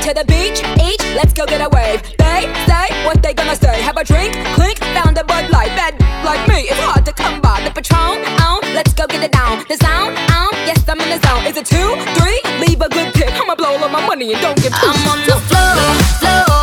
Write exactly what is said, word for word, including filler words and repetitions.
to the beach, each, let's go get a wave. They say what they gonna say. Have a drink, clink, found a Bud Light. Bad like me, it's hard to come by. The Patron, on, let's go get it down. The sound, on, yes I'm in the zone. Is it two, three? Leave a good tip. I'ma blow all of my money and don't give two. I'm on the floor, floor.